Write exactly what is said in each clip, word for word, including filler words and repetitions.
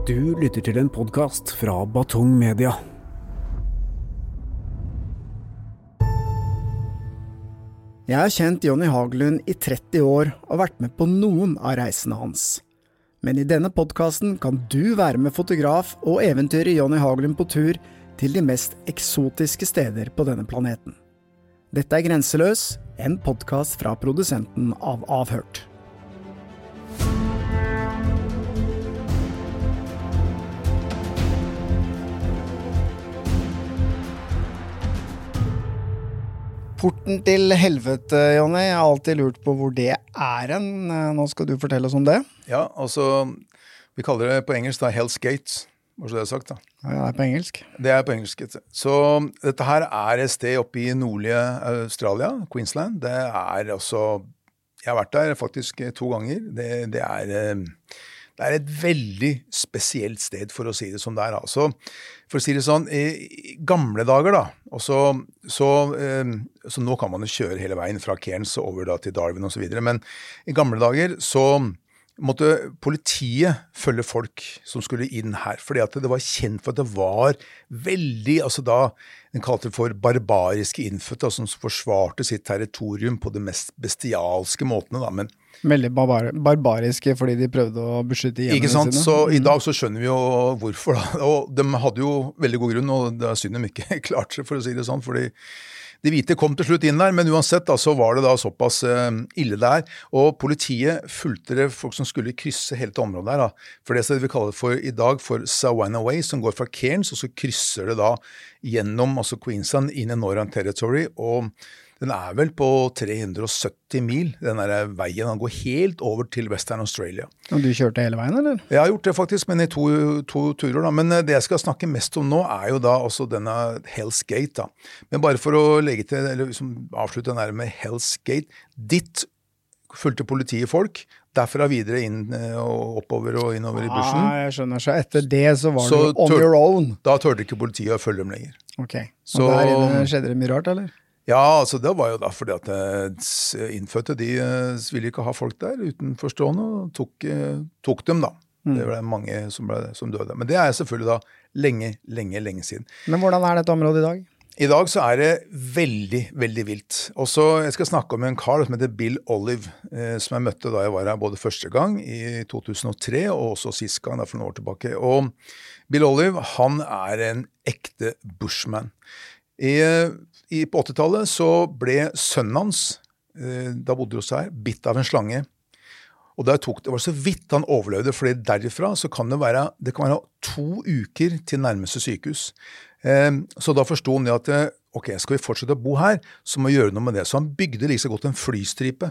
Du lytter til en podcast fra Batong Media. Jeg har kjent Johnny Haglund i tretti år og vært med på noen av reisene hans. Men i denne podcasten kan du være med fotograf og eventyre Johnny Haglund på tur til de mest eksotiske steder på denne planeten. Dette er Grenseløs, en podcast fra produsenten av Avhørt. Porten til helvete, Jonny. Jeg har alltid lurt på hvor det er en. Nå skal du fortelle oss om det. Ja, altså, vi kaller det på engelsk da Hell's Gate, hva skal det sagt da? Ja, det er på engelsk. Det er på engelsk. Så dette her er et sted oppe i nordlige Australia, Queensland. Det er altså, jeg har vært der faktisk to ganger. Det, det er... Det er et veldig spesielt sted for å si det som det er. Altså, for å si det sånn, i gamle dager da, og så, så, eh, så nå kan man jo kjøre hele veien fra Cairns over da, til Darwin og så videre, men i gamle dager så måtte politiet følge folk som skulle inn her, fordi at det var kjent for at det var veldig, altså da, den kalte det for barbariske innfødte, som forsvarte sitt territorium på de mest bestialske måtene da, men veldig barbar barbariske fordi de prøvde å beskytte hjemmene ikke sant? Sine. Så i dag så skjønner vi jo hvorfor da, og de hadde jo veldig god grunn, og det er synd de ikke klarte seg for å si det sånn, fordi de hvite kom til slutt inn der, men uansett da, så var det da såpass uh, ille der, og politiet fulgte det folk som skulle krysse hele det området der da, for det som vi kaller for i dag for Savannah Way, som går fra Cairns, og så krysser det da gjennom altså Queensland inn i Northern Territory, og den er vel på tre hundre og sytti mil, den der veien, den går helt over til Western Australia. Og du kjørte hele veien, eller? Jeg har gjort det faktisk, men i to, to turer da. Men det jeg skal snakke mest om nå er jo da også denne Hell's Gate da. Men bare for å legge til, eller liksom avslutte den der med Hell's Gate, ditt fulgte politifolk, derfra videre inn og oppover og innover i bushen. Ja, jeg skjønner. Så etter det så var så du on tør, your own. Da tørte ikke politiet å følge dem lenger. Ok, og så, der inne skjedde det mye rart, eller? Ja, altså det var jo da fordi at innfødte, de ville ikke ha folk der utenforstående, og tok, tok dem da. Mm. Det var mange som, ble, som døde. Men det er selvfølgelig da lenge, lenge, lenge siden. Men hvordan er dette området i dag? I dag så er det veldig, veldig vilt. Og så jeg skal snakke om en kar som heter Bill Olive, eh, som jeg møtte da jeg var her både første gang i to tusen og tre, og også sist gang da for noen år tilbake. Og Bill Olive, han er en ekte bushman. I, i, på åttitallet så ble sønnen hans, eh, da bodde hos her, bitt av en slange. Og der tok, det var så vidt han overlevde, fordi derifra så kan det være, det kan være to uker til nærmeste sykehus. Eh, så da forstod han at, ok, skal vi fortsette å bo her, så må vi gjøre noe med det. Så han bygde like så godt en flystripe.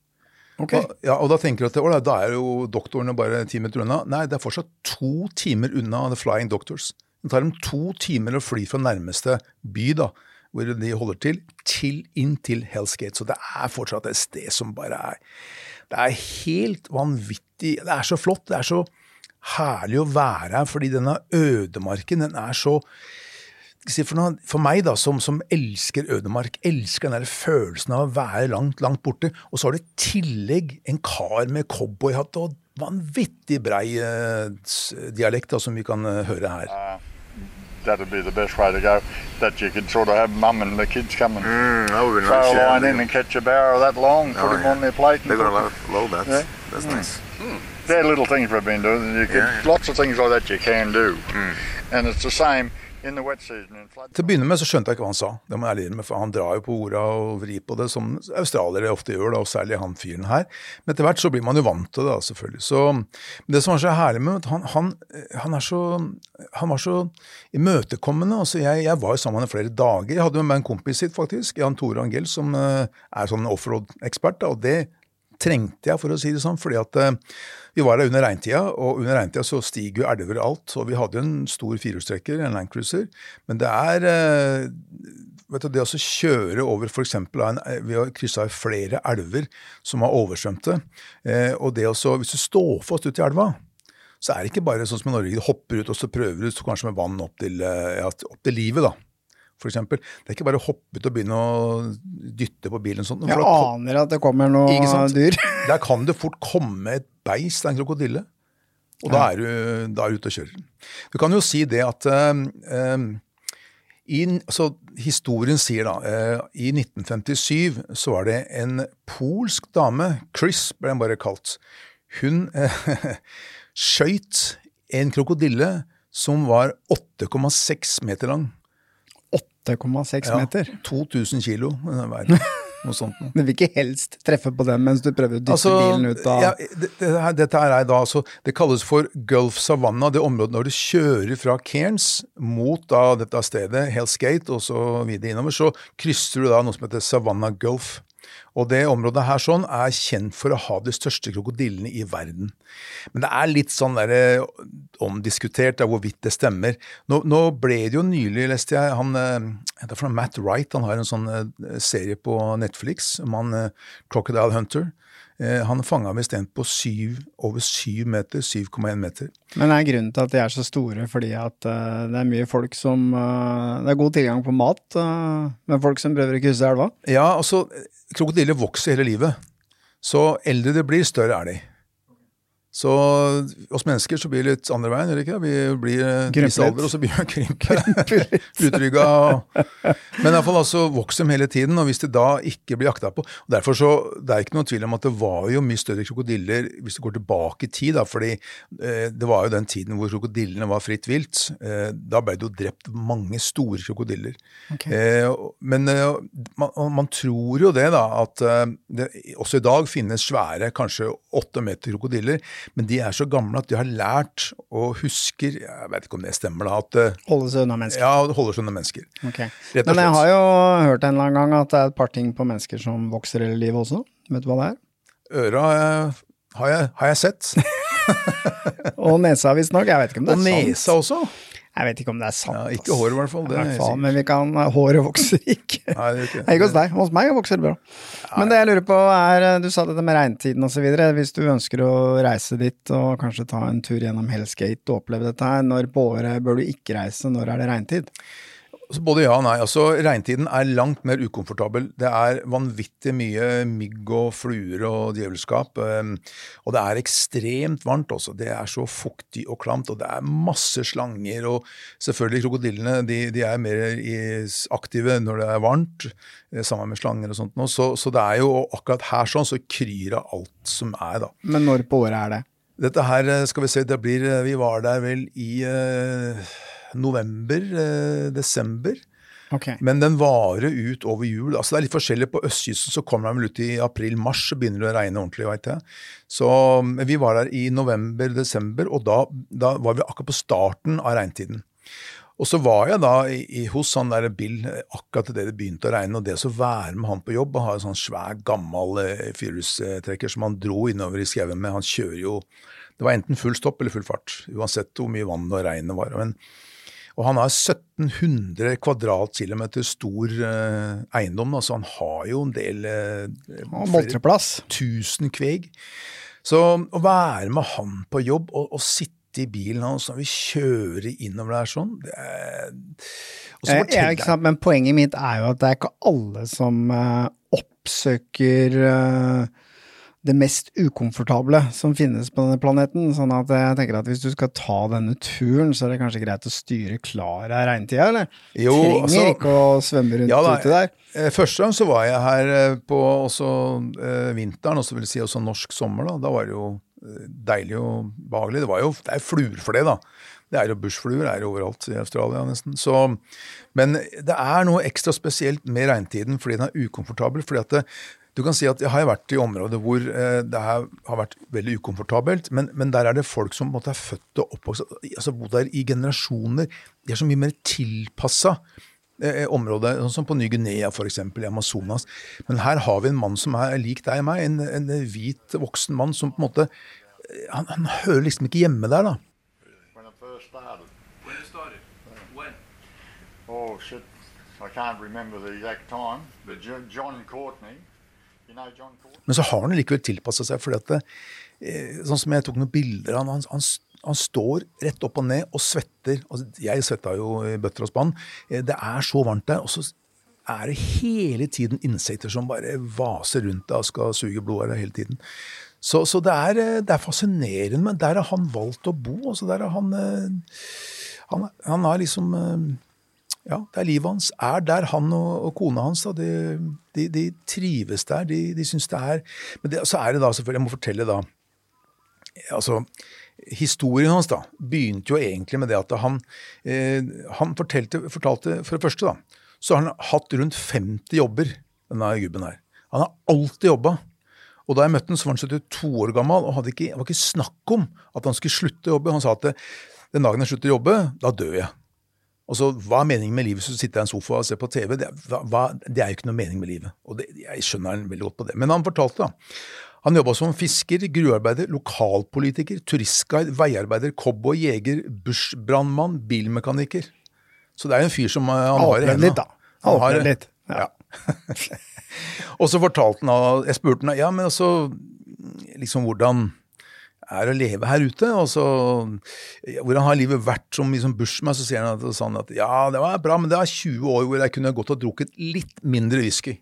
Okay. Og, ja, og da tenker du at, da er jo doktorene bare ti minutter unna. Nei, det er fortsatt to timer unna The Flying Doctors. Det tar dem to timer å fly fra nærmeste by da, hvor de holder til, til inn til Hell's Gate. Så det er fortsatt et sted som bare er, det er helt vanvittig, det er så flott, det er så herlig å være her, fordi denne ødemarken, den er så, for, noe, for meg da, som, som elsker ødemark, elsker den der følelsen av å være langt, langt borte, og så har det tillegg en kar med cowboyhatt og vanvittig brei uh, dialekt da, som vi kan uh, høre her. Uh, that'd be the best way to go, that you could sort of have mum and the kids come and mm, that would be nice, throw a line yeah, in and catch a barrow that long, put oh, them yeah. on their plate. They're going to load, load that. Yeah. That's mm. nice. Mm. They're little things we've been doing. You could, yeah, yeah. Lots of things like that you can do. Mm. And it's the same in the wet season. In flood. Til å begynne med så skjønte jeg ikke hva han sa. Det må jeg ærlig med, for han drar jo på orda og vrir på det, som australiere ofte gjør, da, og særlig han fyren her. Men etter hvert så blir man jo vant til det, da, selvfølgelig. Så det som var så herlig med, han, han, han, er så, han var så imøtekommende. Altså, jeg, jeg var jo sammen med flere dager. Jeg hadde med meg en kompis sitt, faktisk, Jan Tore Angel, som uh, er sånn offroad-ekspert, da, og det trengte jeg, for å si det sånn, fordi at uh, vi var der under regntida, og under regntida så stiger jo elver alt, og vi hadde en stor firehjulstrekker, en Land Cruiser, men det er, uh, vet du, det å kjøre over for eksempel, en, vi har krysset flere elver som har oversvømte, uh, og det også, hvis du står fast ut i elva, så er det ikke bare sånn som i Norge, du hopper ut og så prøver du kanskje med vann opp til, uh, ja, opp til livet da, for eksempel. Det er ikke bare å hoppe ut og begynne å dytte på bilen. Sånn. Jeg aner at det kommer noe dyr. Der kan det fort komme et beist, en krokodille. Og da er du, da er du ute og kjører. Du kan jo si det at uh, uh, i, altså, historien sier da, uh, i nitten femtisju så var det en polsk dame, Chris ble den bare kalt, hun uh, skjøt en krokodille som var åtte komma seks meter lang. åtte komma seks meter? Ja, to tusen kilo, den verden. Noe sånt. Du vil ikke helst treffe på den mens du prøver å dytte altså, bilen ut av... Ja, det, det her, dette her er da, altså, det kalles for Gulf Savannah, det området når du kjører fra Cairns mot da dette stedet, Hell's Gate, og så videre innover, så krysser du da noe som heter Savannah Gulf. Og det området her sånn er kjent for å ha de største krokodillene i verden. Men det er litt sånn der, omdiskutert av hvorvidt det stemmer. Nå, nå ble det jo nylig, leste jeg, han, det er fra Matt Wright, han har en sånn serie på Netflix, om han Crocodile Hunter. Han fanget med sten på syv, over syv meter, syv komma en meter. Men er grunnen til at de er så store fordi at uh, det er mye folk som, uh, det er god tilgang på mat, uh, med folk som prøver å krysse elva? Ja, altså, krokodiller vokser hele livet. Så eldre det blir, større er de. Så hos mennesker så blir det litt andre veien, eller ikke? Vi blir viss alder, og så blir vi krympe, utrygga. Men i hvert fall altså vokser de hele tiden, og hvis det da ikke blir jaktet på, og derfor så, det er ikke noen tvil om at det var jo mye større krokodiller, hvis du går tilbake i tid da, fordi eh, det var jo den tiden hvor krokodillene var fritt vilt, eh, da ble det jo drept mange store krokodiller. Okay. Eh, men eh, man, man tror jo det da, at eh, det også i dag finnes svære, kanskje åtte meter krokodiller, men de er så gamle at de har lært og husker, jeg vet ikke om det stemmer da, at... Holder seg unna mennesker. Ja, holder seg unna mennesker. Okay. Men jeg har jo hørt en eller annen gang at det er et par ting på mennesker som vokser hele livet også. Vet du hva det er? Øra eh, har, jeg, har jeg sett. Og nesa visst nok, jeg vet ikke om det er sant. Og nesa også? Jeg vet ikke om det er sant. Ja, ikke hår i hvert fall. Det er fall, men vi kan, håret vokser ikke. Nei, det er ikke. Ikke hos deg, hos meg vokser det bra. Men det jeg lurer på er, du sa dette med regntiden og så videre, hvis du ønsker å reise dit og kanskje ta en tur gjennom Hell's Gate og oppleve dette her, når på året bør du ikke reise, når er det regntid? Altså, både ja og nei. Altså, regntiden er langt mer ukomfortabel. Det er vanvittig mye mygg og fluer og djevelskap, um, og det er ekstremt varmt også. Det er så fuktig og klamt, og det er masse slanger, og selvfølgelig krokodillene, de, de er mer i, aktive når det er varmt, sammen med slanger og sånt nå. Så, så det er jo akkurat her sånn, så kryr av alt som er da. Men når på året er det? Dette her, skal vi se, det blir, vi var der vel i... Uh, november, eh, desember. Okay. Men den varer ut over jul. Altså det er litt forskjellig på østkysten, så kommer den vel ut i april, mars, så begynner det å regne ordentlig, vet jeg. Så vi var der i november, desember, og da, da var vi akkurat på starten av regntiden. Og så var jeg da i, i, hos han der Bill akkurat til det det begynte å regne, og det så være med han på jobb, og ha en sånn svær, gammel eh, fyrhjulstrekker som han dro innover i skauen med. Han kjører jo, det var enten full stopp eller full fart, uansett hvor mye vann og regn det var. Men og han har sytten hundre kvadratkilometer stor eh, eiendom, så han har jo en del eh, flere tusen kveg. Så å være med han på jobb og, og sitte i bilen hans når vi kjører innover der sånn, det er... Jeg, jeg, ikke sant, men poenget mitt er jo at det er ikke alle som uh, oppsøker... Uh, det mest ukomfortable som finnes på denne planeten, sånn at jeg tenker at hvis du skal ta denne turen, så er det kanskje greit å styre klar av regntida, eller? Jo, trenger altså, ikke å svømme rundt ja, da, ute der. Første gang så var jeg her på også eh, vinteren, og så vil jeg si også norsk sommer da, da var det jo deilig og behagelig. Det var jo, det er fluer for det da. Det er jo bushfluer, det er jo overalt i Australia nesten. Så, men det er noe ekstra spesielt med regntiden, fordi den er ukomfortabel, fordi at det, du kan si at jeg har vært i områder hvor eh, det har, har vært veldig ukomfortabelt, men, men der er det folk som måtte ha født og oppvokst, altså bodd der i generasjoner. De er så mye mer tilpasset eh, områder, sånn som på Ny Guinea for eksempel, i Amazonas. Men her har vi en mann som er lik deg og meg, en, en hvit voksen mann som på en måte, han, han hører liksom ikke hjemme der da. When it first started. When it started? When? Oh shit, I can't remember the exact time, but John Courtney, men så har han likevel tilpasset seg, fordi at det, sånn som jeg tok noen bilder, han, han, han står rett opp og ned og svetter, altså, jeg svettet jo i bøtter og spann, det er så varmt der, og så er det hele tiden insekter som bare vaser rundt deg og skal suge blod av deg hele tiden. Så, så det, er, det er fascinerende, men der har han valgt å bo. Altså der har han, han, han er liksom, ja, det er livet hans. Er der han og, og kona hans, da, de, de, de trives der, de, de synes det er. Men det, så er det da selvfølgelig, jeg må fortelle da, altså, historien hans da, begynte jo egentlig med det at han, eh, han fortalte, fortalte for det første da, så har han hatt rundt femti jobber, denne gubben her. Han har alltid jobbet. Og da jeg møtte han, så var han syttito år gammel, og hadde ikke, det var ikke snakk om at han skulle slutte å jobbe. Han sa at den dagen jeg slutter å jobbe, da dør jeg. Og så, hva er meningen med livet? Så sitter jeg i en sofa og ser på T V. Det, hva, det er jo ikke noe mening med livet. Og det, jeg skjønner han veldig godt på det. Men han fortalte da, han jobbet som fisker, gruvearbeider, lokalpolitiker, turistguide, veiarbeider, cowboy, jeger, bushbrandmann, bilmekaniker. Så det er en fyr som han har i hendene. Litt da. Har litt. Ja. Og så fortalte han, jeg spurte han, ja, men altså, liksom hvordan er å leve her ute, og så, hvordan har livet vært som liksom bushman, så sier han at, sånn at, ja, det var bra, men det var tjue år hvor jeg kunne gått og drukket litt mindre whisky.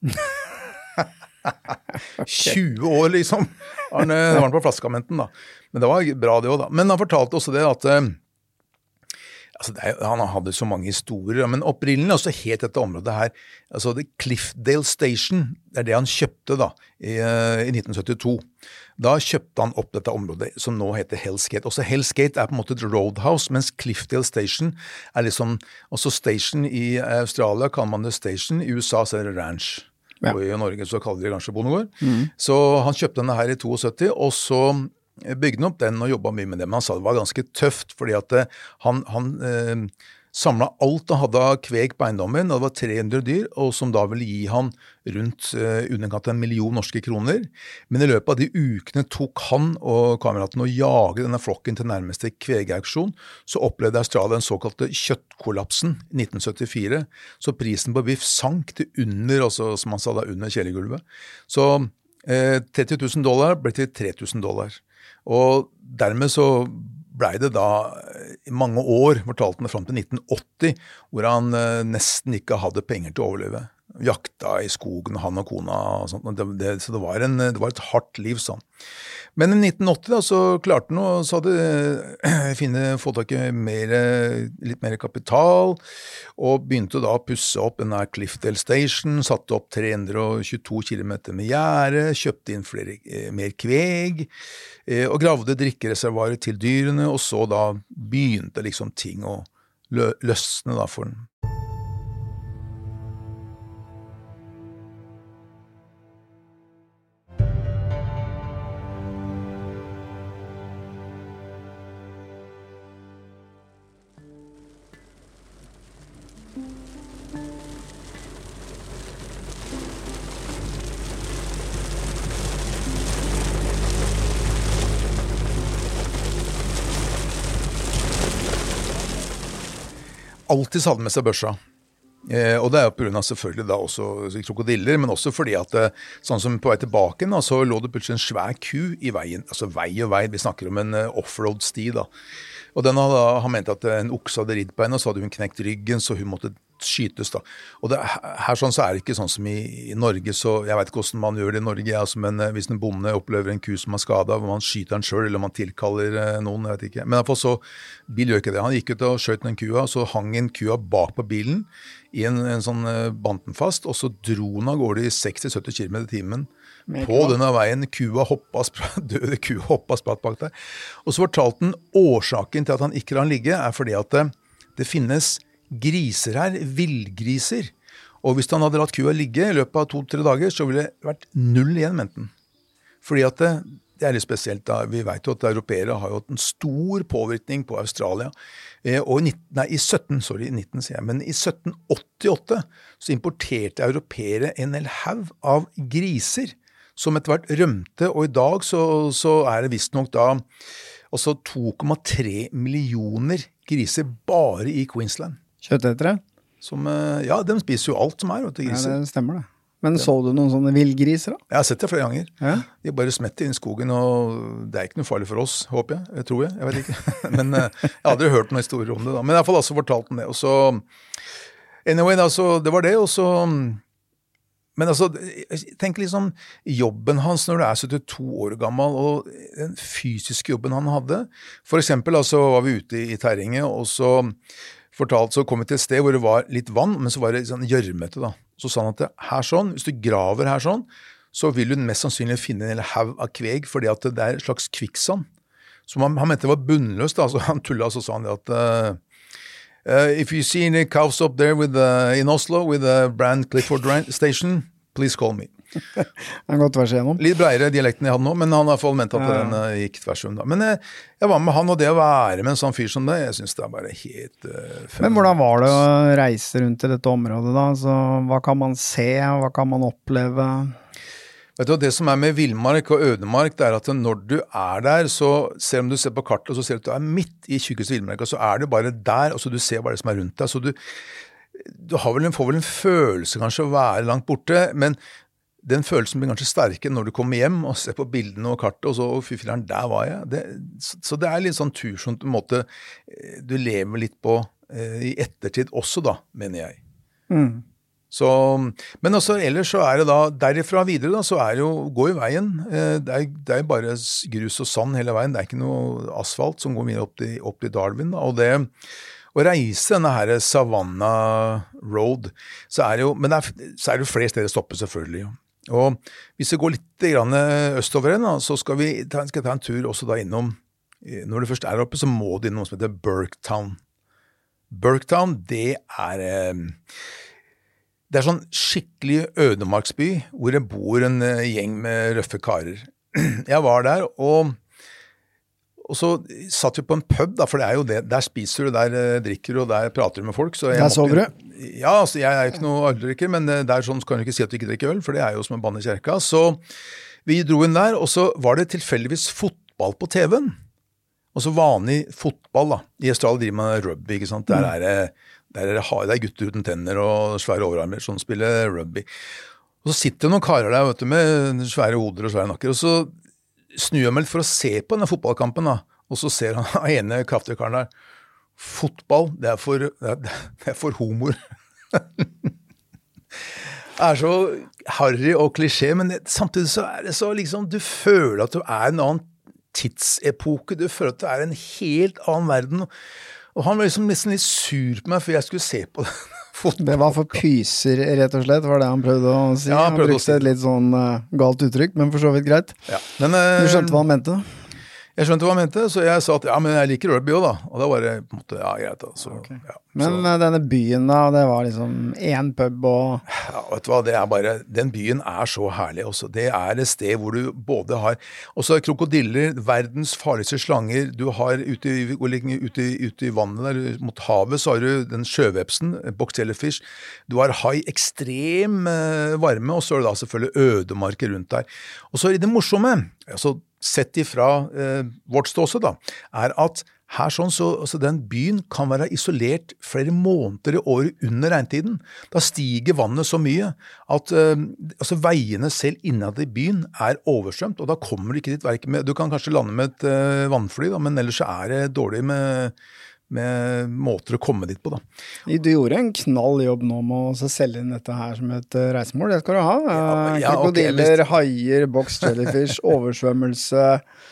tjue år liksom. Han, det var han på flaskamenten da. Men det var bra det også da. Men han fortalte også det at altså det er, han hadde så mange historier, men opprinnelig også helt dette området her, altså det Cliffdale Station, det er det han kjøpte da, i, i nitten syttito. Da kjøpte han opp dette området som nå heter Hell's Gate. Også Hell's Gate er på en måte et roadhouse, mens Cliffdale Station er liksom, også station i Australia kaller man det station, i U S A så er det ranch. Ja. Og i Norge så kaller de det kanskje bondegård. Mm. Så han kjøpte denne her i syttito, og så bygde opp den og jobbet mye med det, men han sa det var ganske tøft, fordi at han, han eh, samlet alt han hadde av kveg på eiendommen, og det var tre hundre dyr, og som da ville gi han rundt eh, underkant en million norske kroner. Men i løpet av de ukene tok han og kameraten å jage denne flokken til nærmeste kvegauksjon, så opplevde Australia den såkalte kjøttkollapsen i nitten syttifire, så prisen på biff sank til under, altså, som han sa da, under kjelegulvet. Så eh, tretti tusen dollar ble til tre tusen dollar. Og dermed så ble det da i mange år, fortalte han frem til nitten åtti, hvor han eh, nesten ikke hadde penger til å overleve. Jakta i skogen, han og kona og sånt. Det, det, så det var, en, det var et hardt liv, sånn. Men i nitten åtti da, så klarte han å så hadde finne, få tak i mer, litt mer kapital, og begynte da å pusse opp denne Cliffdale Station, satte opp tre hundre tjueto kilometer med gjerde, kjøpte inn flere, mer kveg, og gravde drikkereservarer til dyrene, og så da begynte liksom ting å lø løsne da for den. Alltid hadde med seg børsa. Eh, og det er jo på grunn av selvfølgelig da også krokodiller, men også fordi at sånn som på vei tilbake da, så lå det plutselig en svær ku i veien, altså vei og vei, vi snakker om en offroad-sti da. Og den hadde, han mente at en okse hadde ridd på henne, og så hadde hun knekt ryggen, så hun måtte skytes da. Og det, her sånn så er det ikke sånn som i, i Norge, så jeg vet ikke hvordan man gjør det i Norge, altså, men hvis en bonde opplever en ku som er skadet, hvor man skyter den selv, eller man tilkaller noen, jeg vet ikke. Men i hvert fall så, bil gjør ikke det. Han gikk ut og skjøt den kua, så hang en kua bak på bilen, i en, en sånn bantenfast, og så dro han av gårde i seksti til sytti kilometer i timen, på denne veien, kua hoppet, døde kua hoppet spratt bak der. Og så fortalte han årsaken til at han ikke lar han ligge, er fordi at det, det finnes griser her, villgriser. Og hvis han hadde latt kua ligge i løpet av to-tre dager, så ville det vært null igjen, mente han. Fordi at det, det er litt spesielt da. Vi vet jo at europeere har jo hatt en stor påvirkning på Australia. Eh, og i, nitten, nei, i sytten, sorry, i nitten sier jeg, men i sytten åttiåtte så importerte europeere en hel haug av griser, som etter hvert rømte, og i dag så, så er det visst nok da altså to komma tre millioner griser bare i Queensland. Kjøttetere? Som, ja, de spiser jo alt som er, vet du, griser. Ja, det stemmer det. Men så du noen sånne villgriser da? Jeg har sett det flere ganger. Ja? De bare smetter inn i skogen, og det er ikke noe farlig for oss, håper jeg, jeg tror jeg, jeg vet ikke. Men jeg har aldri hørt noen historier om det da. Men jeg har i hvert fall også fortalt om det, og så Anyway, da, så det var det, og så Men altså, tenk liksom jobben hans når du er syttito år gammel, og den fysiske jobben han hadde. For eksempel, altså, var vi ute i terrenget, og så fortalt, så kom vi til et sted hvor det var litt vann, men så var det sånn gjørmete da. Så sa han at det, her sånn, hvis du graver her sånn, så vil du mest sannsynlig finne en hel haug av kveg, fordi at det er et slags kvikksand. Så han, han mente det var bunnløst da, så han tullet, så sa han det at uh, Uh, if you see any cows up there with, uh, in Oslo with a brand Clifford station, please call me. Det er godt tvers igjennom. Litt breiere dialekten jeg hadde nå, men han har i hvert fall ment at ja. den uh, gikk tvers om da. Men uh, jeg var med han, og det å være med en sånn fyr som det, jeg synes det er bare helt uh, Men hvordan var det å reise rundt i dette området da? Så, hva kan man se, hva kan man oppleve? Vet du, det som er med villmark og ødemark, det er at når du er der, så ser om du ser på kartet, så ser du at du er midt i tjukkeste villmark, og så er du bare der, og så du ser bare det som er rundt deg. Så du, du har vel en, får vel en følelse kanskje å være langt borte, men den følelsen blir kanskje sterkere når du kommer hjem og ser på bildene og kartet, og så, fy fileren, der var jeg. Det, så, så det er litt sånn tur som på en måte du lever litt på eh, i ettertid også da, mener jeg. Mm. Så, men også ellers så er det da, derifra videre da, så er det jo, gå i veien, det er, det er bare grus og sand hele veien, det er ikke noe asfalt som går mye opp til, opp til Darwin da, og det, å reise denne her Savannah Road, så er det jo, men det er, så er det jo flere steder å stoppe selvfølgelig, og hvis vi går litt grann østover igjen da, så skal vi ta, skal ta en tur også da innom, når du først er oppe, så må du innom noe som heter Burketown. Burketown, det er... Det er sånn skikkelig ødemarksby, hvor det bor en uh, gjeng med røffe karer. Jeg var der, og, og så satt vi på en pub, da, for det er jo det. Der spiser du, der uh, drikker du, og der prater du med folk. Så jeg der sover du? Ja, altså, jeg er jo ikke noe øldrikker, men uh, der sånn kan du ikke si at du ikke drikker øl, for det er jo som en banne i kjerka. Så vi dro inn der, og så var det tilfeldigvis fotball på T V-en. Og så vanlig fotball da. I Australia driver man rugby, ikke sant? Der er det... Der er det, det er gutter uten tenner og svære overarmer som spiller rugby. Og så sitter noen karer der, vet du, med svære hoder og svære nakker, og så snur jeg meg litt for å se på denne fotballkampen da, og så ser han ene kraftige karen der, fotball, det er for, det er, det er for humor. Det er så harry og klisjé, men det, samtidig så er det så liksom, du føler at du er en annen tidsepoke, du føler at du er en helt annen verden, og han var liksom nesten litt sur på meg, for jeg skulle se på det. Det var for pyser, rett og slett, var det han prøvde å si. Ja, han, han brukte et litt sånn uh, galt uttrykk, men for så vidt greit. Ja. Men, uh, du skjønte hva han mente? Jeg skjønte hva han mente, så jeg sa at ja, men jeg liker rugby også da. Og da var det på en måte, ja, greit da. Så, okay. ja, men så. Denne byen da, det var liksom en pub og... Ja, vet du hva, det er bare, den byen er så herlig også. Det er et sted hvor du både har, også krokodiller, verdens farligste slanger, du har ute, ute, ute i vannet der, mot havet, så har du den sjøvepsen, box jellyfish, du har hai, ekstrem varme, og så er det da selvfølgelig ødemarker rundt der. Og så er det morsomme, altså sett ifra eh, vårt ståsted da, er at her sånn, så altså den byen kan være isolert flere måneder i året under regntiden. Da stiger vannet så mye at eh, altså veiene selv innad i byen er overstrømt, og da kommer du ikke dit verken med, du kan kanskje lande med et eh, vannfly da, men ellers så er det dårlig med, med måter å komme dit på da. Du gjorde en knall jobb nå med å selge inn dette her som et reisemål, det skal du ha. Ja, ja, krokodiller, okay, haier, box jellyfish, oversvømmelse,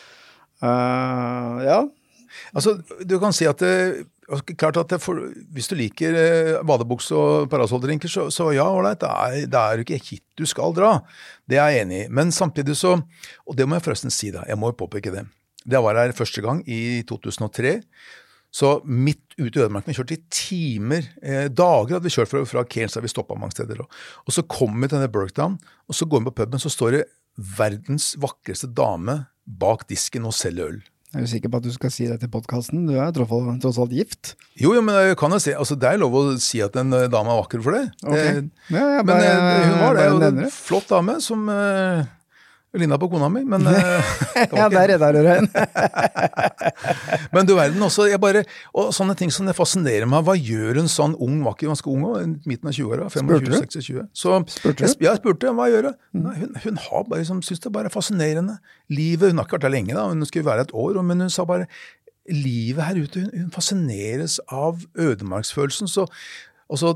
uh, ja. Altså, du kan si at det, klart at det for, hvis du liker uh, badebukse og parasoldrinker, så, så ja, det er, det er ikke hit du skal dra. Det er jeg enig i. Men samtidig så, og det må jeg forresten si da, jeg må jo påpeke det. Det var her første gang i to tusen og tre, så midt ute i ødemarken, vi kjørte i timer, eh, dager hadde vi kjørt fra, fra Cairns, der vi stoppet mange steder. Og, og så kom vi til denne Burketown, og så går vi på puben, så står det verdens vakreste dame bak disken og selger øl. Er du sikker på at du skal si det til podcasten? Du er tross alt gift. Jo, jo, men jeg kan jo si, altså det er lov å si at en dame er vakker for det. Okay. Eh, ja, jeg men bare, eh, hun var det, bare og en flott dame som... Eh, Linda på kona mi, men... ja, der redder du deg. Men du verden også, jeg bare... Og sånne ting som det fascinerer meg, hva gjør en sånn ung, vakker, ganske ung, midten av tjue-åra, femogtjue til seksogtjue? Så, spurte du? Jeg, jeg spurte, hva gjør du? Nei, hun, hun har bare, liksom, synes det bare er fascinerende. Livet, hun har ikke vært der lenge da, hun skulle være et år, men hun sa bare, livet her ute, hun, hun fascineres av ødemarksfølelsen, så... Og så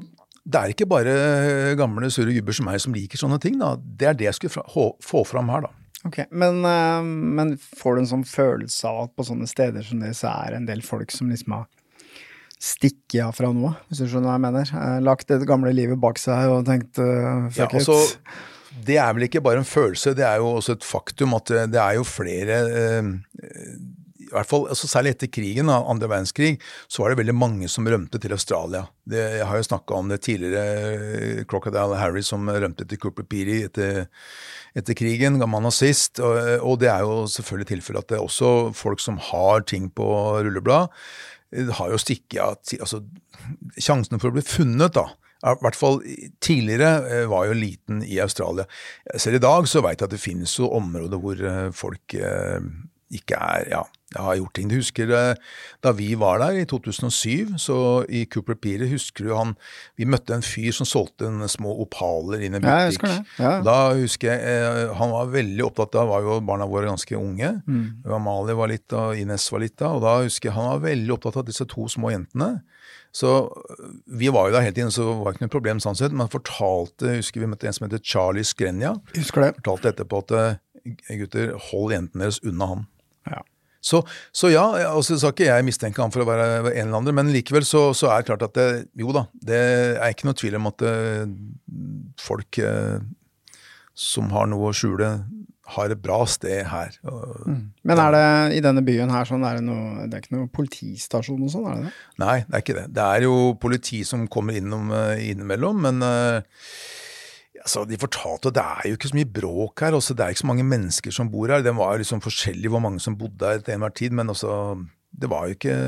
det er ikke bare gamle surre gubber som meg som liker sånne ting da. Det er det jeg skulle fra, få fram her da. Ok, men, uh, men får du en sånn følelse av at på sånne steder som det så er en del folk som liksom har stikket av fra noe, hvis du skjønner hva jeg mener. Uh, lagt det gamle livet bak seg og tenkt uh, fuck ja, altså, it. Det er vel ikke bare en følelse, det er jo også et faktum at det, det er jo flere... Uh, I hvert fall, altså særlig etter krigen, andre verdenskrig, så var det veldig mange som rømte til Australia. Det, jeg har jo snakket om det tidligere, Crocodile Harry som rømte til Cooper Pedy etter, etter krigen, gammel nazist, og, og det er jo selvfølgelig tilfellet at det er også folk som har ting på rulleblad, har jo stikket, altså sjansen for å bli funnet da, i hvert fall tidligere var jo liten i Australia. Selv i dag så vet jeg at det finnes jo områder hvor folk ikke er, ja, jeg har gjort ting. Du husker da vi var der i to tusen og syv, så i Cooper Pedy, husker du han, vi møtte en fyr som solgte en små opaler inn i butikk. Ja, jeg husker det. Ja. Da husker jeg, han var veldig opptatt av, var jo barna våre ganske unge, mm. Amalie var litt og Ines var litt da, og da husker jeg han var veldig opptatt av disse to små jentene. Så vi var jo der hele tiden, så var det ikke noe problem sånn sett, men han fortalte, husker vi møtte en som heter Charlie Skrenja, husker det. Fortalte etterpå at gutter, hold jentene deres unna han. Ja. Så, så ja, altså så ikke jeg mistenker han for å være en eller andre, men likevel så, så er det klart at det, jo da, det er ikke noe tvil om at det, folk eh, som har noe å skjule har et bra sted her. Og, mm. Men er det i denne byen her sånn, er det, noe, det er ikke noe politistasjon og sånn, er det det? Nei, det er ikke det. Det er jo politi som kommer innom, innimellom, men uh, altså, de fortalte at det er jo ikke så mye bråk her, også, det er ikke så mange mennesker som bor her, det var jo liksom forskjellig hvor mange som bodde her til enhver tid, men også, det var jo ikke,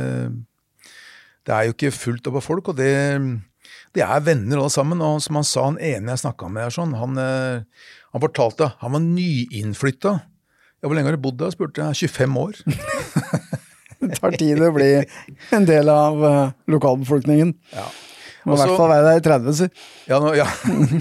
det er jo ikke fullt opp av folk, og det, det er venner alle sammen, og som han sa, han ene jeg snakket med her sånn, han, han fortalte, han var nyinnflyttet, ja, hvor lenge har du bodd der, spurte jeg, tjuefem år. Det tar tid å bli en del av uh, lokalbefolkningen. Ja. Må i hvert fall være der i tretti, si. Ja, nå, ja.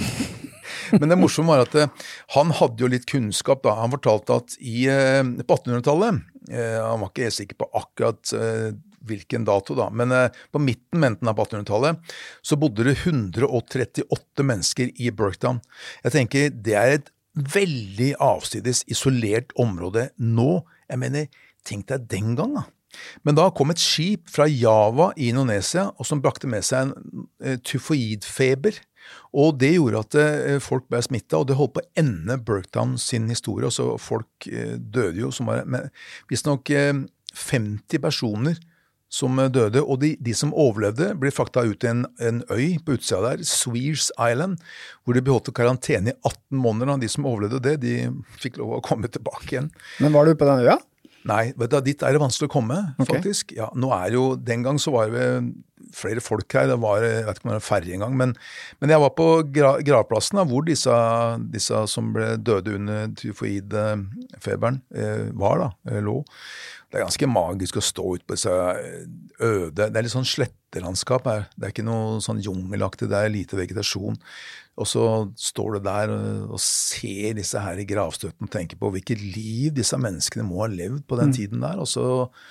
Men det morsomme var at uh, han hadde jo litt kunnskap da. Han fortalte at i, uh, på attenhundretallet, uh, han var ikke helt sikker på akkurat uh, hvilken dato da, men uh, på midten menten av attenhundretallet, så bodde det hundre og trettiåtte mennesker i Burketown. Jeg tenker, det er et veldig avsides isolert område nå. Jeg mener, tenk deg den gang da. Men da kom et skip fra Java i Indonesia, og som brakte med seg en uh, tyfoidfeber, og det gjorde at uh, folk ble smittet, og det holdt på å ende Burketown sin historie, og så folk uh, døde jo, som var, men, hvis nok uh, femti personer som uh, døde, og de, de som overlevde ble frakta ut til en, en øy på utsida der, Swears Island, hvor de beholdt karantene i atten måneder, og de som overlevde det, de fikk lov å komme tilbake igjen. Men var du på den øya? Nei, vet du, dit er det vanskelig å komme, okay. faktisk. Ja, nå er jo, den gang så var det flere folk her, det var, jeg vet ikke om det var færre en gang, men, men jeg var på gra, gravplassen da, hvor disse, disse som ble døde under tyfoidfeberen eh, var da, eh, lå. Det er ganske magisk å stå ut på disse øde, det er litt sånn slettelandskap her, det er ikke noe sånn jungelaktig, det er lite vegetasjon. Og så står du der og ser disse her i gravstøtten og tenker på hvilket liv disse menneskene må ha levd på den mm. tiden der, og så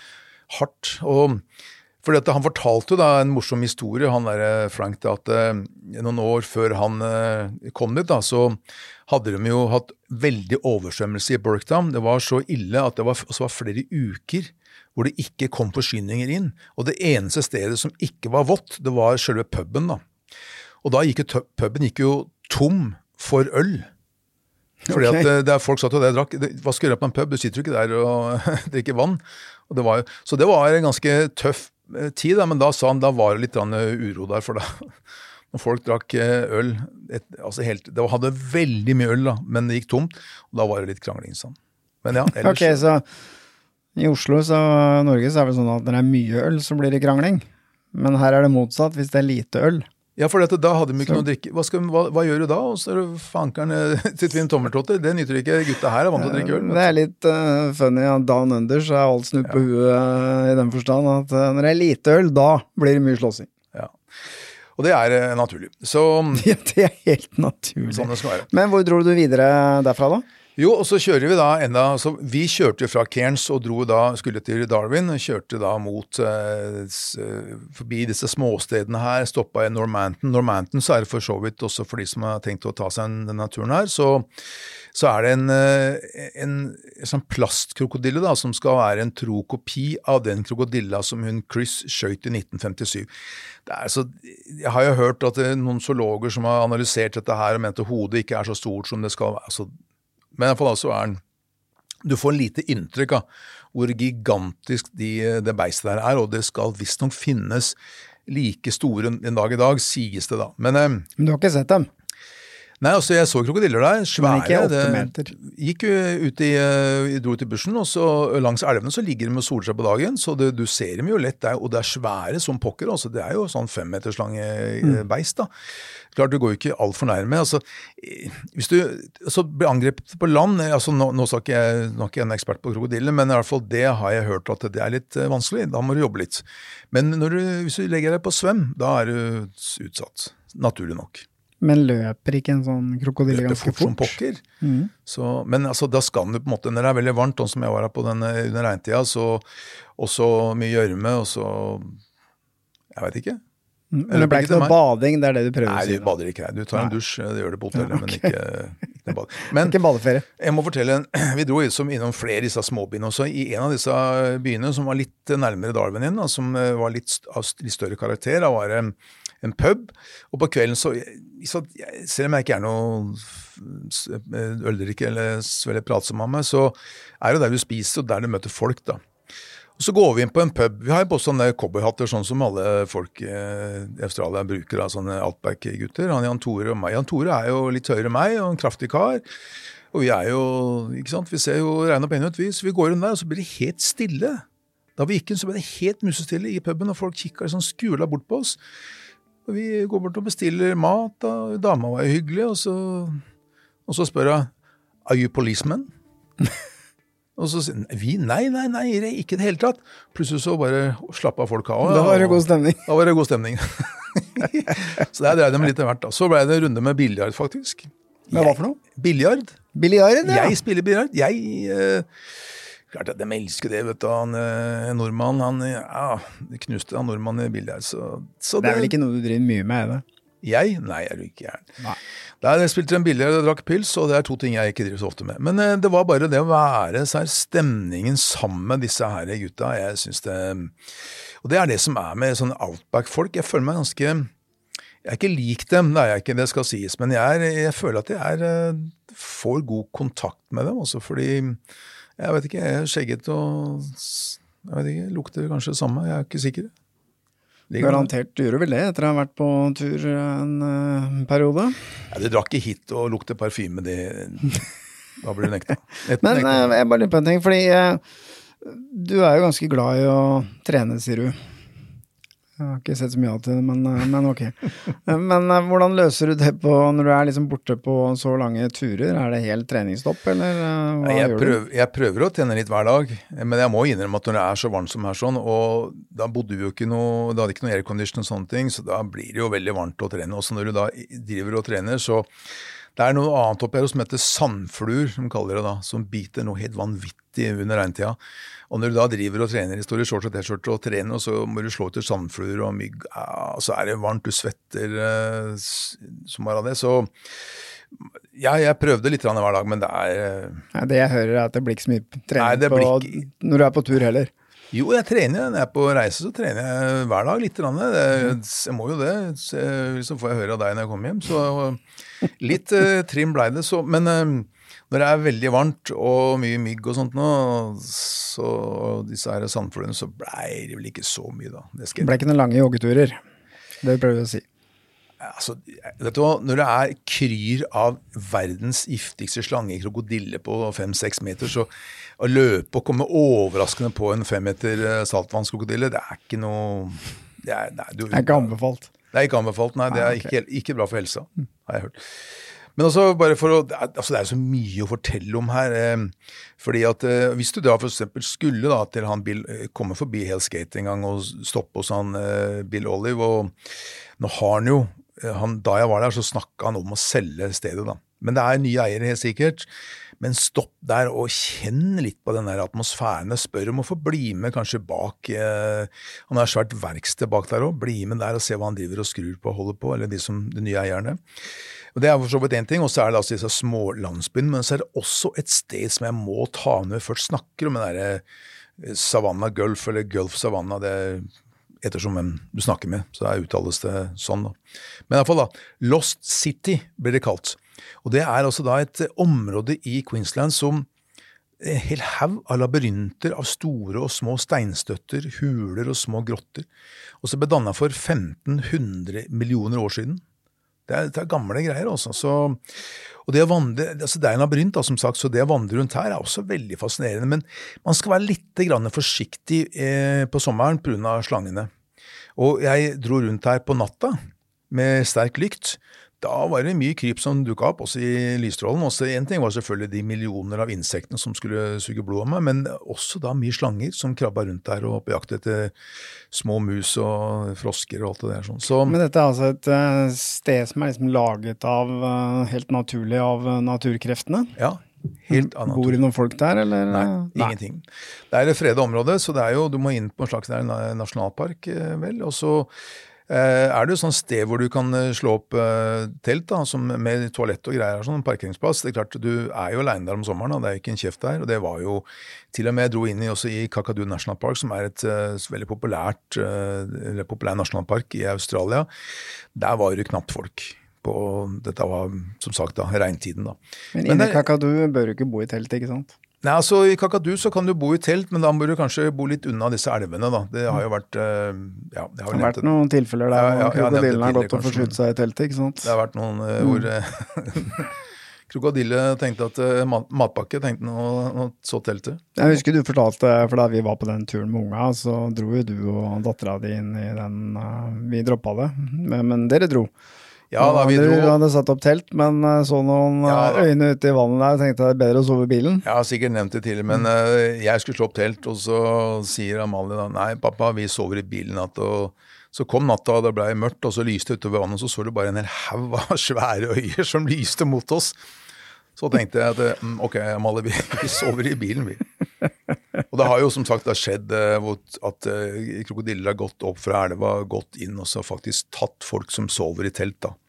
hardt. Og fordi at han fortalte jo da en morsom historie, han der Frank, da, at uh, noen år før han uh, kom dit da, så hadde de jo hatt veldig oversvømmelse i Burketown. Det var så ille at det var, også var flere uker hvor det ikke kom forsyninger inn. Og det eneste stedet som ikke var vått, det var selve puben da. Og da gikk jo, puben gikk jo tom for øl. Fordi okay. at det er folk satt og det drakk. Hva skal du gjøre på en pub? Du sitter jo ikke der og drikker vann. Og det var jo, så det var en ganske tøff tid, da, men da sa han, da var det litt uro der, for da, når folk drakk øl, et, altså helt, det hadde veldig mye øl da, men det gikk tomt, og da var det litt krangling, sånn. Men ja, ellers... Ok, så i Oslo så Norge så er det sånn at når det er mye øl, så blir det krangling. Men her er det motsatt, hvis det er lite øl. Ja, for dette, da hadde vi ikke så. Noe å drikke. Hva, skal, hva, hva gjør du da? Og så er det fankeren til Tvinn Tommeltotter. Det nyter ikke gutta her, er vant til å drikke øl. Det er litt uh, funny, ja, down under, så er alt snutt ja. På huet uh, i den forstand, at uh, når det er lite øl, da blir det mye slåssing. Ja, og det er uh, naturlig. Så, ja, det er helt naturlig. Sånn det skal være. Men hvor dro du videre derfra da? Jo, og så kjører vi da enda, så vi kjørte fra Cairns og dro da, skulle til Darwin, og kjørte da mot, eh, forbi disse småstedene her, stoppet i Normanton. Normanton så er det for så vidt også for de som har tenkt å ta seg denne turen her, så, så er det en, en, en sånn plastkrokodille da, som skal være en tro kopi av den krokodilla som hun Chris skjøt i nitten femtisju. Det er så, jeg har jo hørt at det er noen zoologer som har analysert dette her og ment at hodet ikke er så stort som det skal være, altså men i hvert fall altså er den, du får lite inntrykk av hvor gigantisk de, det beistet der er, og det skal visst nok finnes like store en dag i dag, sies det da. Men, eh, Men du har ikke sett dem? Nei, altså jeg så krokodiller der, svære. Men ikke åtte meter. Det gikk jo ut i, jeg dro ut i bushen, og så langs elvene så ligger de og soler seg på dagen, så det, du ser dem jo lett der, og det er svære som pokker, altså det er jo sånn fem meters lange mm. beist da. Klart, du går jo ikke alt for nærme. Altså, hvis du så blir angrepet på land, altså nå, nå er ikke jeg nok en ekspert på krokodiller, men i hvert fall det har jeg hørt at det er litt vanskelig, da må du jobbe litt. Men når du, hvis du legger deg på svøm, da er du utsatt, naturlig nok. Men løper ikke en sånn krokodille ganske fort? Løper fort som pokker. Mm. Så, men altså, da skal du på en måte, når det er veldig varmt, sånn som jeg var her på denne, under regntida, så, og så mye gjørme, og så, jeg vet ikke. Mm. Men det ble ikke noe bading, det er det du prøver Nei, å si? Nei, du bader ikke her. Du tar en dusj, det gjør det på hotellet, ja, okay. men ikke, ikke bad. Men ikke badeferie. Jeg må fortelle, vi dro innom flere av disse småbyene også. I en av disse byene som var litt nærmere Darwin inn, som var litt av litt større karakter, da var det en pub, og på kvelden så, så selv om jeg ikke er noe øldrikke eller veldig pratsom av meg, så er det der du spiser og der du møter folk da. Og så går vi inn på en pub. Vi har jo på sånne cowboyhatter, sånn som alle folk eh, i Australia bruker, av sånne Outback-gutter. Han Jan Tore og meg. Jan Tore er jo litt høyere enn meg, og en kraftig kar. Og vi er jo, ikke sant, vi ser jo regnet opp inn ut, så vi går inn der, og så blir det helt stille. Da vi gikk inn, så ble det helt musestille i puben, og folk kikker sånn skula bort på oss. Og vi går bort og bestiller mat, da. Dama var hyggelig, og så, og så spør jeg, are you policeman? Og så sier vi, nei, nei, nei, ikke det hele tatt. Plutselig så bare slapp av folk av. Da var det god stemning. Da var det god stemning. Så der dreide de litt til hvert da. Så ble det en runde med biljard faktisk. Men hva for noe? Biljard. Biljard, ja. Jeg spiller biljard. Jeg, eh, klart at de elsker det, vet du. Han, eh, nordmann, han, ja, knuste han nordmann i biljard. Så, så det er vel ikke noe du driver mye med, er det? Jeg? Nei, jeg er jo ikke gjerne. Nei. Der jeg spilte en biljard og drakk pils, og det er to ting jeg ikke driver så ofte med. Men eh, det var bare det å være så her, stemningen sammen med disse her gutta. Jeg synes det, og det er det som er med sånne Outback-folk. Jeg føler meg ganske, jeg er ikke lik dem, det er jeg ikke, det skal sies, men jeg, er, jeg føler at jeg er, får god kontakt med dem, også fordi, jeg vet ikke, jeg er skjegget og, jeg vet ikke, lukter kanskje det samme, jeg er ikke sikker. Garantert gjør du vel det etter å ha vært på tur en uh, periode? Ja, det drakk ikke hit og lukte parfyme, det, da blir det nekta. Et Men nekta. Uh, jeg bare lurer på en ting, fordi uh, du er jo ganske glad i å trene, sier du. Jeg har ikke sett så mye av det, men, uh, men ok. Men uh, hvordan løser du det på, når du er liksom borte på så lange turer? Er det helt treningsstopp, eller uh, hva jeg gjør prøver, du? Jeg prøver å trene litt hver dag, men jeg må innrømme at når det er så varmt som her sånn, og da bodde vi jo ikke noe, da hadde ikke noe aircondition og sånne ting, så da blir det jo veldig varmt å trene. Også når du da driver og trener, så det er noe annet oppi her som heter sandfluer, som kaller det da, som biter noe helt vanvittig under regntida. Og når du da driver og trener i store shorts og t-skjorter og trener, og så må du slå ut sandfluer og mygg, ja, så er det varmt, du svetter eh, som bare av det. Så ja, jeg prøvde litt hver dag, men det er... Eh, ja, det jeg hører er at det blir ikke så mye trening nei, det på, blir ikke... når du er på tur heller. Jo, jeg trener. Når jeg er på reise, så trener jeg hver dag litt. Det, jeg må jo det. Så får jeg høre av deg når jeg kommer hjem. Så litt uh, trim ble det. Så, men uh, når det er veldig varmt og mye mygg og sånt nå, så disse her sandfluene, så ble det vel ikke så mye da. Det, det ble ikke noen lange joggeturer. Det prøver jeg å si. Altså, vet du hva, når det er kryr av verdens giftigste slange krokodille på fem-seks meter, så å løpe og komme overraskende på en fem meter saltvannskrokodille, det er ikke noe... Det er, nei, du, det er ikke anbefalt. Det er ikke anbefalt, nei, det er ikke, ikke bra for helsa, har jeg hørt. Men også bare for å, altså det er så mye å fortelle om her, eh, fordi at eh, hvis du da for eksempel skulle da til han Bill, eh, komme forbi Hell's Gate en gang og stoppe hos han eh, Bill Olive, og nå har han jo, han, da jeg var der så snakket han om å selge stedet da. Men det er nye eiere helt sikkert. Men stopp der og kjenn litt på den der atmosfæren. Spør om å få bli med kanskje bak, eh, han har svært verksted bak der også, bli med der og se hva han driver og skrur på og holder på, eller de, som, de nye eierne. Og det er for så vidt en ting, og så er det altså disse små landsbyen, men så er det også et sted som jeg må ta når vi først snakker om den der Savannah Gulf, eller Gulf Savannah, det er ettersom hvem du snakker med, så er uttales det sånn da. Men i hvert fall da, Lost City blir det kalt. Og det er altså da et område i Queensland som en hel haug av labyrinter av store og små steinstøtter, huler og små grotter. Og så ble dannet for femten hundre millioner år siden. Det er, det er gamle greier også. Så, og det, å vandre, altså det er en labyrint da, som sagt, så det å vandre rundt her er også veldig fascinerende. Men man skal være litt grann forsiktig eh, på sommeren på grunn av slangene. Og jeg dro rundt her på natta med sterk lykt. Da var det mye kryp som dukket opp, også i lysstrålen. Også en ting var selvfølgelig de millioner av insektene som skulle suge blod av meg, men også da mye slanger som krabbet rundt der og på jakt etter små mus og frosker og alt det der. Sånn. Så, men dette er altså et sted som er liksom laget av, helt naturlig av naturkreftene? Ja, helt av natur. Bor det noen folk der, eller? Nei, ingenting. Det er et fredet område, så det er jo, du må inn på en slags nasjonalpark, vel, og så er det jo sånn sted hvor du kan slå opp telt da, som med toalett og greier, sånn en parkeringsplass. Det er klart, du er jo alene der om sommeren, og det er jo ikke en kjeft der, og det var jo, til og med jeg dro inn i, også i Kakadu National Park, som er et uh, veldig populært, uh, populær nasjonalpark i Australia. Der var det knapt folk. På, dette var, som sagt, da, regntiden da. Men inne i Kakadu bør du ikke bo i telt, ikke sant? Nei, altså i Kakadu så kan du bo i telt, men da må du kanskje bo litt unna disse elvene da. Det har jo vært, uh, ja, det har, det har vært noen tilfeller der ja, ja, krokodillene har gått og forskytt seg i teltet, ikke sant? Det har vært noen uh, hvor uh, krokodille tenkte at uh, mat, matpakke tenkte noe, noe så teltet. Jeg husker du fortalte, for da vi var på den turen med unga, så dro jo du og datteren din i den, uh, vi droppet det, men, men dere dro. Ja, da vi dro. Du hadde satt opp telt, men så noen ja, øyne ute i vannet der, og tenkte det er bedre å sove i bilen. Jeg har sikkert nevnt det tidligere, men uh, jeg skulle slå opp telt, og så sier Amalie da, nei pappa, vi sover i bilen natt, og så kom natta, og det ble mørkt, og så lyste utover vannet, og så så du bare en hel haug av svære øyer som lyste mot oss. Så tenkte jeg at, ok Amalie, vi, vi sover i bilen, vi. Og det har jo som sagt det har skjedd uh, at uh, krokodiller har gått opp fra elva, gått inn, og så faktisk tatt folk som sover i telt da.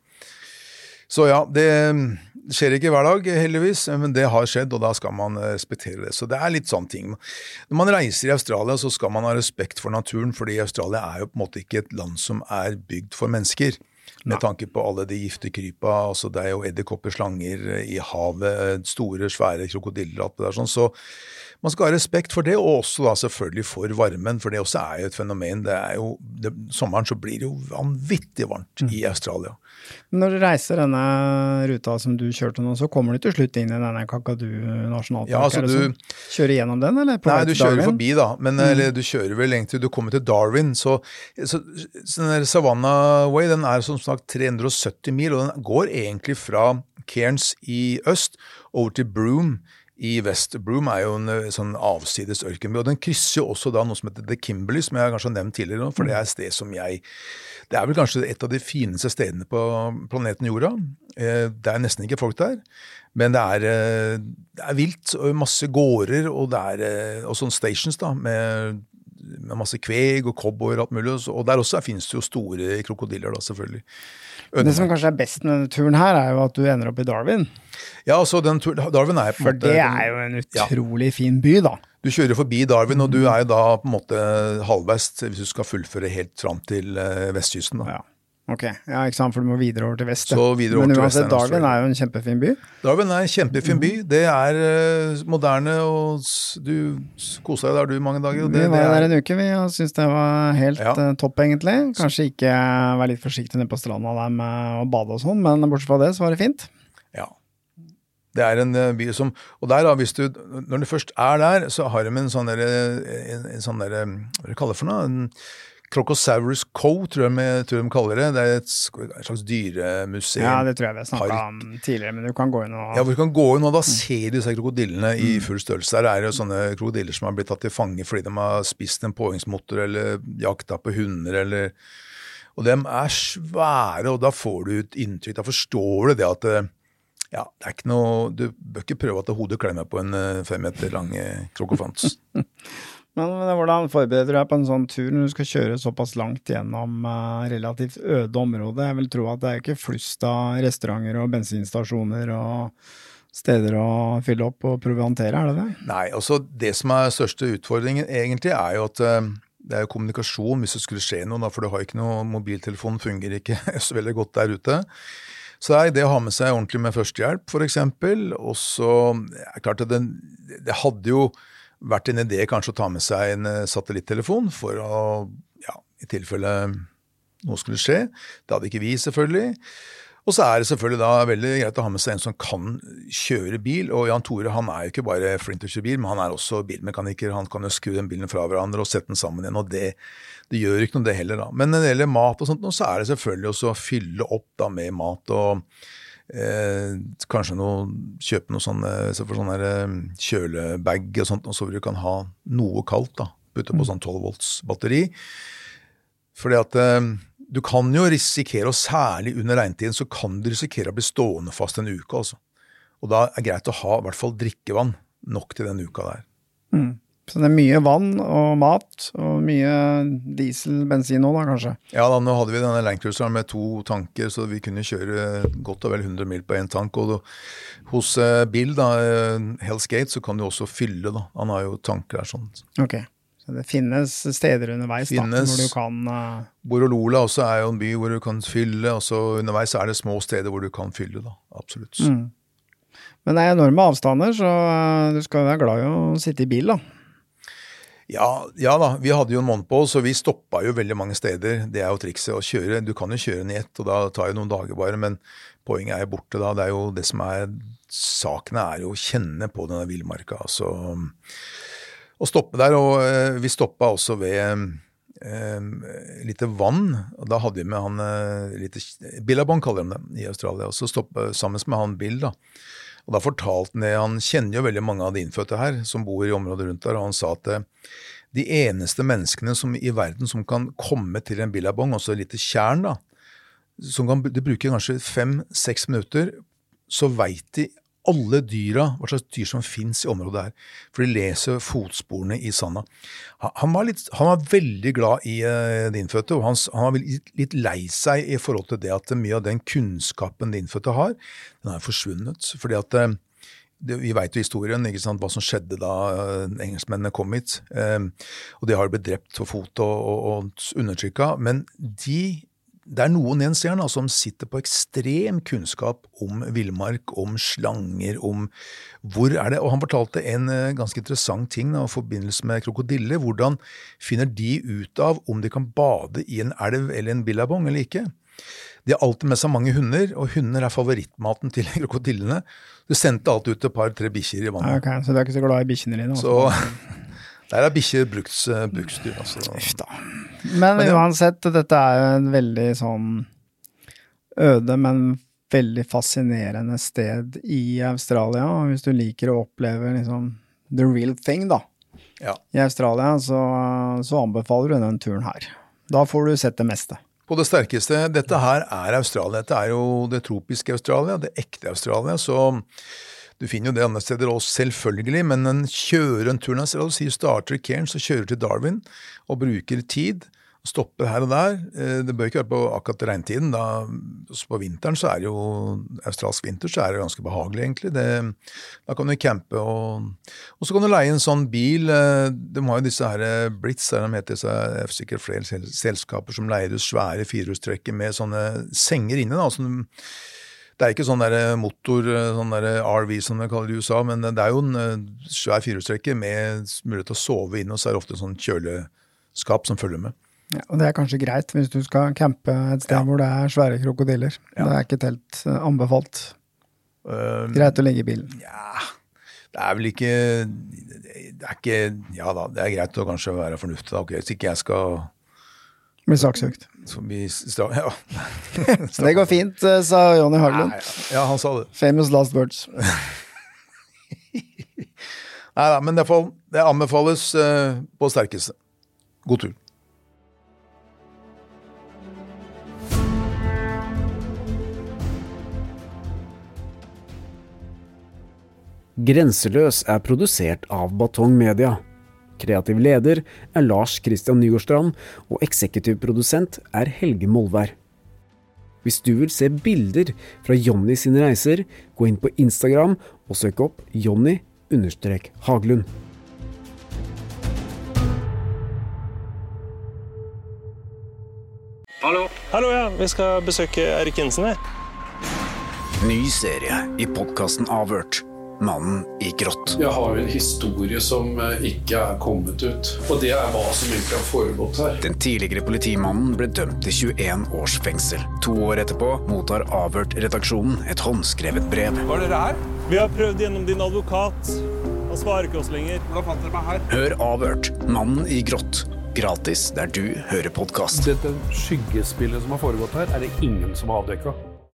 Så ja, det skjer ikke hver dag heldigvis, men det har skjedd, og da skal man respektere det. Så det er litt sånn ting. Når man reiser i Australia, så skal man ha respekt for naturen, fordi Australia er jo på en måte ikke et land som er bygd for mennesker. Med tanke på alle de giftekrypa, altså det er jo edderkopper, slanger i havet, store, svære krokodiller, alt det der sånn, så man skal ha respekt for det, og også da selvfølgelig for varmen, for det også er jo et fenomen. Det er jo, det, sommeren så blir det jo vanvittig varmt mm. i Australia. Når du reiser denne ruta som du kjørte nå, så kommer du til slutt inn i denne Kakadu nasjonalpark. Ja, altså du kjører gjennom den, eller? På nei, du kjører forbi da, men mm. eller, du kjører vel egentlig, du kommer til Darwin, så, så, så den der Savannah Way, den er som sagt tre hundre og sytti mil, og den går egentlig fra Cairns i øst over til Broome i vest. Broome er jo en sånn avsides ørkenby, og den krysser jo også da noe som heter The Kimberley, som jeg kanskje har nevnt tidligere, for det er et sted som jeg, det er vel kanskje et av de fineste stedene på planeten Jorda. Det er nesten ikke folk der, men det er, det er vilt, og masse gårder, og det er og sånne stations da, med, med masse kveg og cowboyer og alt mulig, og der også finnes det jo store krokodiller da, selvfølgelig. Det som kanskje er best med denne turen her er jo at du ender opp i Darwin. Ja, altså den turen, Darwin er på en måte... For det er jo en utrolig ja. fin by da. Du kjører forbi Darwin, og du er jo da på en måte halvveis hvis du skal fullføre helt fram til uh, vestkysten da. Ja, ok. Ja, ikke sant, for du må videre over til vest. Så videre over Men til vest. Men Darwin er jo en kjempefin by. Darwin er en kjempefin by. Det er uh, moderne, og du koser deg der du mange dager. Og det, vi var det er... der en uke, vi synes det var helt ja. uh, topp egentlig. Kanskje ikke være litt forsiktig nede på stranda der med å bade og sånn, men bortsett fra det så var det fint. Ja. Det er en by som, og der da, hvis du, når du først er der, så har de en sånn der, en, en sånn der, hva er det kaller for noe? En Crocosaurus Cove, tror jeg, tror de kaller det. Det er et slags dyremuseum. Ja, det tror jeg vi snakket om tidligere, men du kan gå inn og... Ja, du kan gå inn, og da ser du disse krokodillene i full størrelse. Der er det jo sånne krokodiller som har blitt tatt til fange fordi de har spist en påhengsmotor, eller jakta på hunder, eller... Og de er svære, og da får du et inntrykk, da forstår du det at... Ja, det er ikke noe, du bør ikke prøve at hodet klemmer på en fem meter lang krokofant. Men hvordan forbereder du deg på en sånn tur når du skal kjøre såpass langt gjennom uh, relativt øde område? Jeg vil tro at det er ikke flust av restauranter og bensinstasjoner og steder å fylle opp og proviantere, er det det? Nei, altså det som er største utfordringen egentlig er jo at uh, det er jo kommunikasjon hvis det skulle skje noe, da, for du har ikke noe, mobiltelefon fungerer ikke så veldig godt der ute. Så det er det å ha med seg ordentlig med førstehjelp, for eksempel, og så er det klart at det, det hadde jo vært en idé kanskje å ta med seg en satellittelefon for å, ja, i tilfelle noe skulle skje. Det hadde ikke vi selvfølgelig. Og så er det selvfølgelig da veldig greit å ha med seg en som kan kjøre bil, og Jan Tore han er jo ikke bare flink til å kjøre bil, men han er også bilmekaniker, han kan jo skru den bilen fra hverandre og sette den sammen igjen, og det, det gjør ikke noe det heller da. Men når det gjelder mat og sånt, så er det selvfølgelig også å fylle opp da med mat og Eh, kanskje noe, kjøpe noe sånne, så for sånne kjølebag og sånt, og så vil du kan ha noe kaldt da, putte på sånn tolv volts batteri. Fordi at eh, du kan jo risikere, og særlig under regntiden, så kan du risikere å bli stående fast en uke altså. Og da er det greit å ha i hvert fall drikkevann nok til den uka der. Mm. Så det er mye vann og mat, og mye diesel, bensin nå da, kanskje? Ja da, nå hadde vi denne Landcruiseren med to tanker, så vi kunne kjøre godt og vel hundre mil på en tank, og da, hos uh, Bill da, uh, Hell's Gate, så kan du også fylle da, han har jo tanker der sånn. Ok, så det finnes steder underveis finnes, da, hvor du kan... Uh... Borolola også er jo en by hvor du kan fylle, og så underveis er det små steder hvor du kan fylle da, absolutt. Mm. Men det er enorme avstander, så uh, du skal være glad i å sitte i bil da. Ja, ja da, vi hadde jo en måned på oss, så vi stoppet jo veldig mange steder. Det er jo trikset å kjøre. Du kan jo kjøre ned, og da tar jo noen dager bare, men poenget er borte da. Det er jo det som er, sakene er jo å kjenne på denne villmarka. Altså, å stoppe der, og eh, vi stoppet også ved eh, litt vann, og da hadde vi med han, eh, litt, Billabong kaller de det i Australia, og så stoppet sammen med han Bill da. Og da fortalte han det, han kjenner jo veldig mange av de innfødte her, som bor i området rundt der, og han sa at de eneste menneskene som i verden som kan komme til en billabong, også et lite tjern da, som kan de bruker kanskje fem, seks minutter, så vet de alle dyra, hva slags dyr som finnes i området her, for de leser fotsporene i sanda. Han var, litt, han var veldig glad i uh, de innfødte, og han, han var litt, litt lei seg i forhold til det at mye av den kunnskapen de innfødte har, den er forsvunnet, fordi at uh, det, vi vet jo historien, ikke sant, hva som skjedde da uh, engelskmennene kom hit, uh, og de har blitt drept for fot og, og, og undertrykket, men de det er noen i en stjerne som sitter på ekstrem kunnskap om villmark, om slanger, om hvor er det, og han fortalte en ganske interessant ting da, i forbindelse med krokodiller, hvordan finner de ut av om de kan bade i en elv eller en billabong eller ikke. De har alltid med seg mange hunder, og hunder er favorittmaten til krokodillene. Du sendte alltid ut et par-tre bikkjer i vannet. Ok, så du er ikke så glad i bikkjene dine? Så... Der er bikkjer bruksdyr, altså. Da. Men, men uansett, dette er jo en veldig sånn øde, men veldig fascinerende sted i Australia. Og hvis du liker å oppleve liksom the real thing da, ja. I Australia, så, så anbefaler du den turen her. Da får du sett det meste. På det sterkeste, dette her er Australia. Dette er jo det tropiske Australia, det ekte Australia, så... Du finner jo det andre steder også selvfølgelig, men en kjører en tur, så du sier starter i Cairns og kjører til Darwin og bruker tid, og stopper her og der. Det bør ikke være på akkurat regntiden, da på vinteren så er det jo, australsk vinter så er det ganske behagelig egentlig. Det, da kan du campe, og, og så kan du leie en sånn bil. De har jo disse her Brits, der de heter, så er det sikkert flere selskaper som leier svære firehjulstrekker med sånne senger inne da, som det er ikke sånn der motor, sånn der R V som de kaller det i U S A, men det er jo en svær firehjulstrekker med mulighet til å sove inne, og så er det ofte en sånn kjøleskap som følger med. Ja, og det er kanskje greit hvis du skal campe et sted ja. Hvor det er svære krokodiller. Ja. Det er ikke helt anbefalt. Um, greit å ligge i bilen. Ja, det er vel ikke, det er ikke, ja da, det er greit å kanskje være fornuftig da, ok, hvis ikke jeg skal... Blir saksøkt. Ja. Det går fint, sa Johnny Haglund. Ja, ja. Ja, han sa det. Famous last words. Neida, men det, fall, det anbefales uh, på sterkeste. God tur. Grenseløs er produsert av Batong Media. Kreativ leder er Lars Christian Nygårdstrand, og eksekutiv produsent er Helge Molvær. Hvis du vil se bilder fra Jonny sine reiser, gå inn på Instagram og søk opp Jonny understrek Haglund. Hallo. Hallo, ja. Vi skal besøke Erik Jensen her. Ny serie i podcasten Avhørt. Mannen i grått. Jeg har jo en historie som ikke er kommet ut, og det er hva som egentlig har foregått her. Den tidligere politimannen ble dømt til tjueen års fengsel. To år etterpå mottar Avhørt-redaksjonen et håndskrevet brev. Hva er dere her? Vi har prøvd gjennom din advokat. Han svarer ikke oss lenger. Hvordan fant dere meg her? Hør Avhørt. Mannen i grått. Gratis der du hører podcast. Dette skyggespillet som har foregått her, er det ingen som har avdekket.